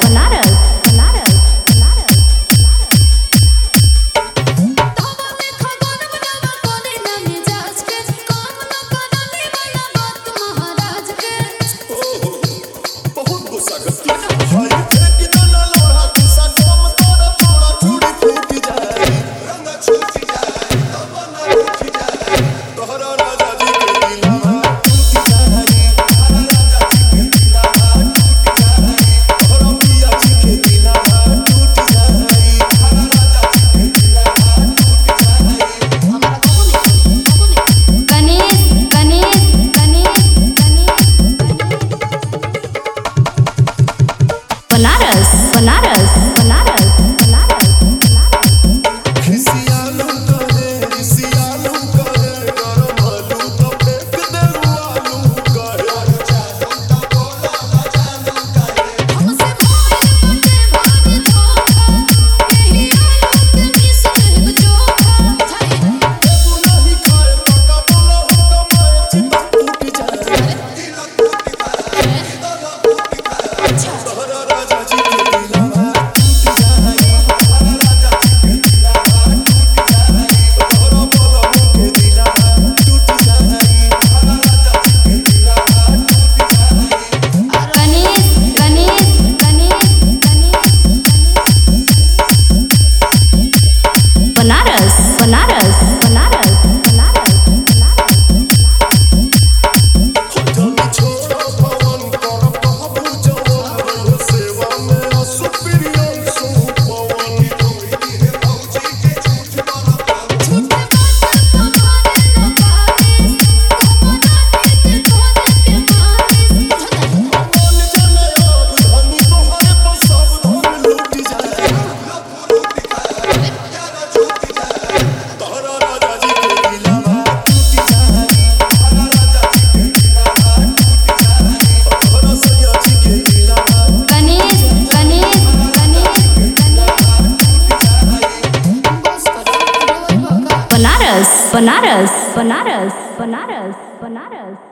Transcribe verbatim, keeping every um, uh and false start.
बनारस बनारस बनारस बहुत गुस्सा करती है कितना लोहा गुस्सा कम तोरा थोड़ा चूड़ी फूट जाए रंग छूट जाए तमन्ना रूठ जाए तोहरा राजा जी के दिलवा टूट जाए तोहरा राजा जी के दिलवा टूट जाए तोहरा पिया जी के दिलवा टूट जाए तोहरा राजा जी के दिलवा टूट जाए हमारा कौन है गणेश गणेश गणेश बनारस बनारस बनारस बनारस बनारस खिसियालू करे खिसियालू करे गरम आलू तो फेंक दे आलू करे चालू तो बोला ना चालू करे हमसे भाई बटे भाभी धोखा यही आलू के मिस में चोखा तू नहीं खाए पका बोला हो कमाए चिता टूट जाए दिल टूट जाए दिल टूट जाए तोहरा राजा जी के दिलवा टूट जाए तोहरा राजा जी के दिलवा टूट जाए तोहरा बोला के दिलवा टूट जाए तोहरा राजा जी के दिलवा टूट जाए गणेश गणेश गणेश गणेश बनारस बनारस बनारस बनारस बनारस जल्दी छोड़ो पवन कर बाबू जवान सेवा में सुप्रियन सु पवन धोई है फौजी के झूठ बोलता झूठ बात हमारे न पाए घमना के तोरे के मारे मन जाने अब धनी तोहरे पर सब धन लूट जाए लूट जाए यार छूट जाए तोहरा राजा जी के दिलवा टूट जाए तोहरा राजा जी के दिलवा टूट जाए तोहरा सैया जी के दिलवा गणेश गणेश गणेश बनारस बनारस बनारस बनारस बनारस